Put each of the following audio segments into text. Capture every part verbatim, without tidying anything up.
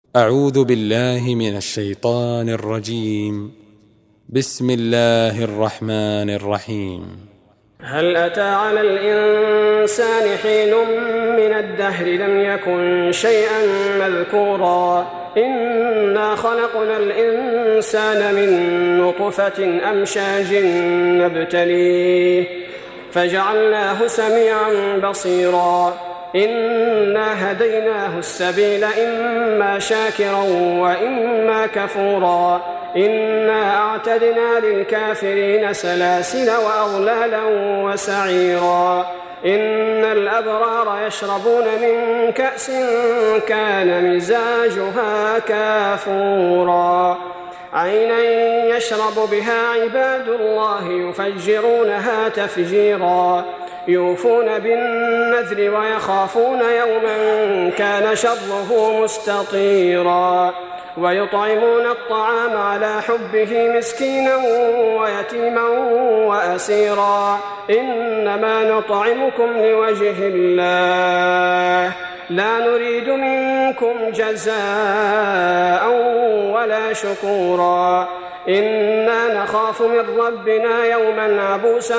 أعوذ بالله من الشيطان الرجيم. بسم الله الرحمن الرحيم. هل أتى على الإنسان حين من الدهر لم يكن شيئا مذكورا إنا خلقنا الإنسان من نطفة أمشاج نبتليه فجعلناه سميعا بصيرا إنا هديناه السبيل إما شاكرا وإما كفورا إنا أعتدنا للكافرين سلاسل وأغلالا وسعيرا إن الأبرار يشربون من كأس كان مزاجها كافورا عينا يشرب بها عباد الله يفجرونها تفجيرا يوفون بالنذر ويخافون يوما كان شره مستطيرا ويطعمون الطعام على حبه مسكينا ويتيما وأسيرا إنما نطعمكم لوجه الله لا نريد منكم جزاء ولا شكورا إنا نخاف من ربنا يوما عبوسا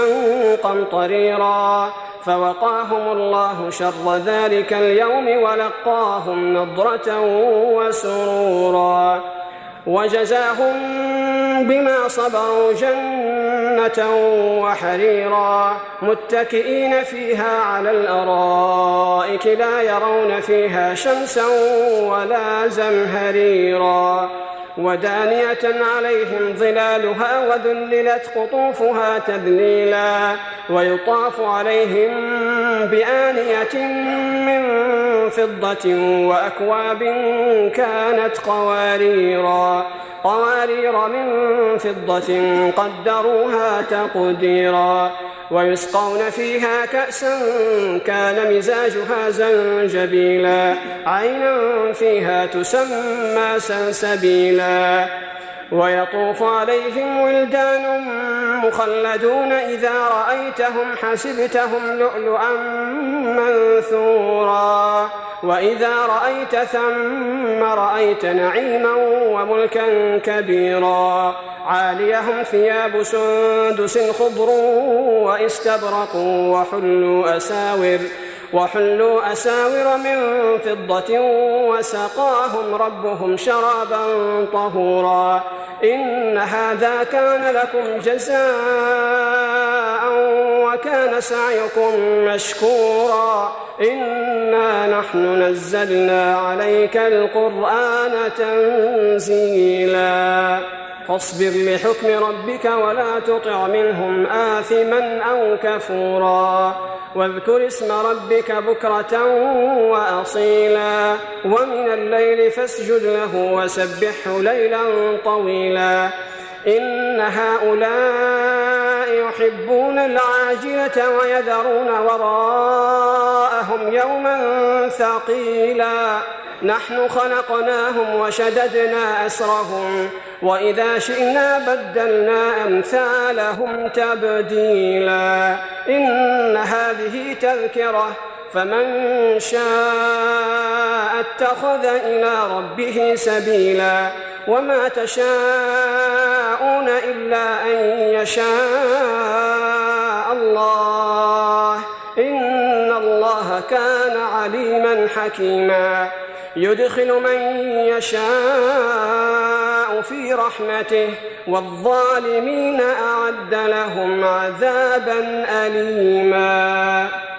قمطريرا فوقاهم الله شر ذلك اليوم ولقاهم نضرة وسرورا وجزاهم بما صبروا جنة وحريرا متكئين فيها على الأرائك لا يرون فيها شمسا ولا زمهريرا ودانية عليهم ظلالها وذللت قطوفها تذليلا ويطاف عليهم بآنية من فضة وأكواب كانت قواريرا قوارير من فضة قدروها تقديرا ويسقون فيها كأسا كان مزاجها زنجبيلا عينا فيها تسمى سلسبيلا ويطوف عليهم ولدان مخلدون إذا رأيتهم حسبتهم لؤلؤا منثورا وإذا رأيت ثم رأيت نعيما وملكا كبيرا عاليهم ثياب سندس خضر واستبرق وحلوا أساور وحلوا أساور من فضة وسقاهم ربهم شرابا طهورا إن هذا كان لكم جزاء وكان سعيكم مشكورا إنا نحن نزلنا عليك القرآن تنزيلا فاصبر لحكم ربك ولا تطع منهم آثما أو كفورا واذكر اسم ربك بكرة وأصيلا ومن الليل فاسجد له وسبحه ليلا طويلا إن هؤلاء يحبون العاجلة ويذرون وراءهم يوما ثقيلا نحن خلقناهم وشددنا أسرهم وإذا شئنا بدلنا أمثالهم تبديلا إن هذه تذكرة فمن شاء اتخذ إلى ربه سبيلا وما تشاءون إلا أن يشاء الله إن الله كان عليما حكيما يدخل من يشاء في رحمته والظالمين أعد لهم عذابا أليما.